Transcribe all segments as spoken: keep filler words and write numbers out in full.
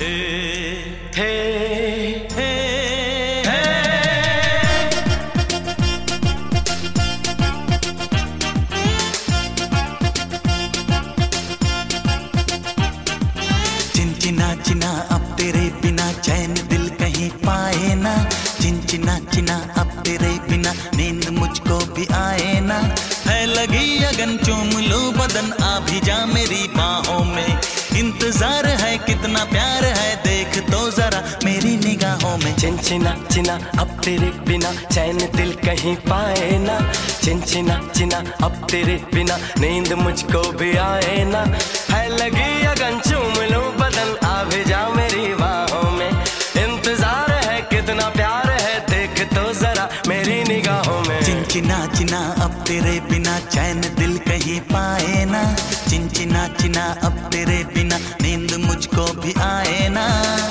हे हे हे चिंचिना चिना अब तेरे बिना चैन दिल कहीं पाए ना। चिंचिना चिना अब तेरे बिना नींद मुझको भी आए ना। है लगी अगन चूम लो बदन आ भी जा मेरी बाहों में। इंतजार है कितना प्यार है देख तो जरा मेरी निगाहों में। चिंचिना चिना अब तेरे बिना चैन दिल कहीं पाए ना। चिंचिना चिना अब तेरे बिना नींद मुझको भी आए ना। है लगी अगन चूम लूं बदन आ भी जा मेरी बाहों में। इंतजार है कितना प्यार है देख तो जरा मेरी निगाहों में। चिंचिना चिना अब तेरे बिना चैन दिल कहीं पाए ना। चिंचिना चिना अब तेरे बिना नींद मुझको भी आए ना।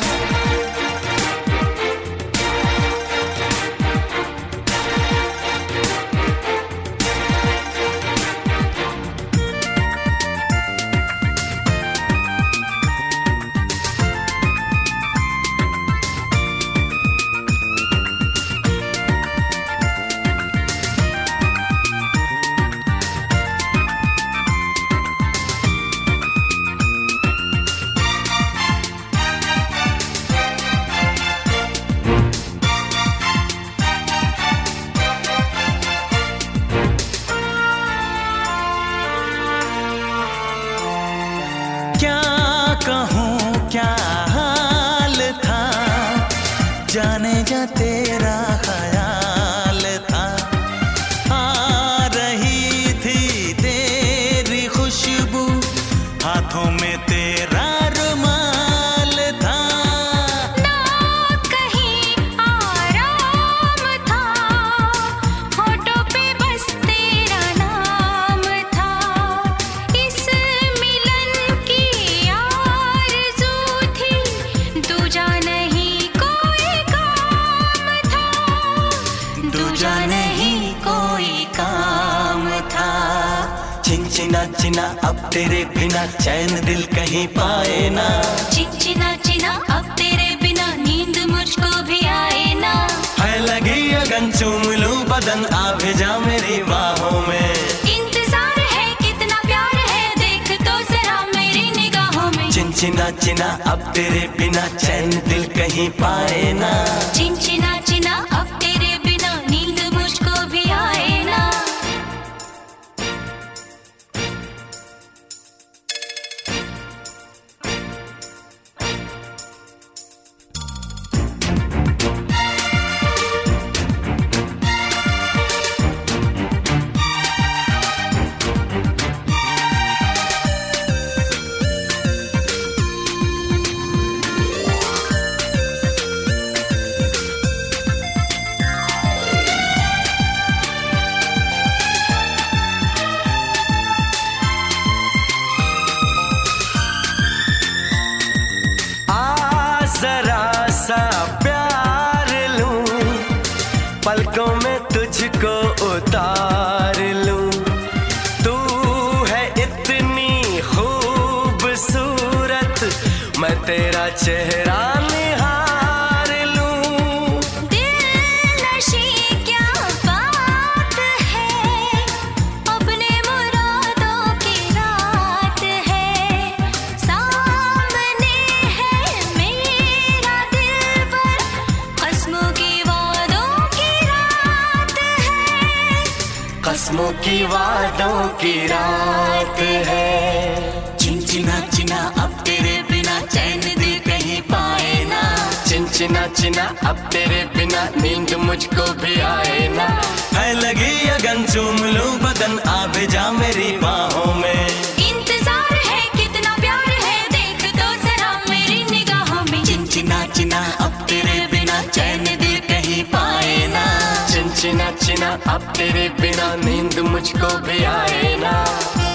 कहूँ क्या हाल था जाने जा तेरा ख्याल था। आ रही थी तेरी खुशबू हाथों में तेरा रुमाल था। ना कहीं आराम था होठों पे बस तेरा नाम था। इस मिलन की आरज़ू थी दूजा नहीं कोई काम था। दूजा नहीं कोई काम था। चिंचिना चिना अब तेरे बिना चैन दिल कहीं पाए ना। चिंचिना चिना अब तेरे बिना नींद मुझको भी आए ना। है लगी अगन चूम लूं बदन आ भी जा मेरी बाहों में। इंतजार है कितना प्यार है देख तो जरा मेरी निगाहों में। चिंचिना चिना अब तेरे बिना चैन दिल कहीं पाए ना। चिंचिना चिना अब तेरे बिना नींद मुझको भी आए ना। जरा सा प्यार लूं पलकों में तुझको उतार लूं। तू है इतनी खूबसूरत मैं तेरा चेहरा निहार लूं। दिल नशी क्या बात है अपने मुरादों की रात है। सामने है मेरा दिल पर क़स्मों की वादों की रात है। कस्मों की वादों की रात है। चिंचिना चिना अब तेरे बिना चैन दिल कहीं पाए ना। चिंचिना चिना अब तेरे बिना नींद मुझको भी आए ना। है लगी अगन चूम लूं बदन आ भी जा मेरी बाहों में। इंतजार है कितना प्यार है देख तो जरा मेरी निगाहों में। चिंचिना चिना अब तेरे बिना चैन दिल कहीं पाए ना। चिंचिना चिना अब तेरे बिना नींद मुझको भी आए ना।